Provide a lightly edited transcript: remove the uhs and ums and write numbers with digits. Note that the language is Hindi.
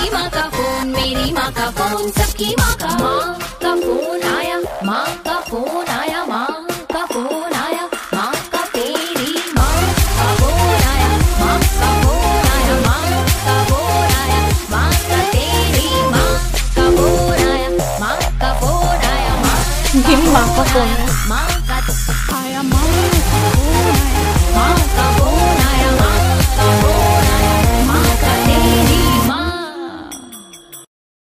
मेरी माँ का फोन, मेरी माँ का फोन, सबकी माँ का फोन आया, माँ का फोन आया, माँ का फोन आया, माँ का तेरी माँ का फोन आया, माँ का फोन आया, माँ का फोन आया, माँ का तेरी माँ का फोन आया, माँ का फोन आया, माँ मेरी माँ का फोन है।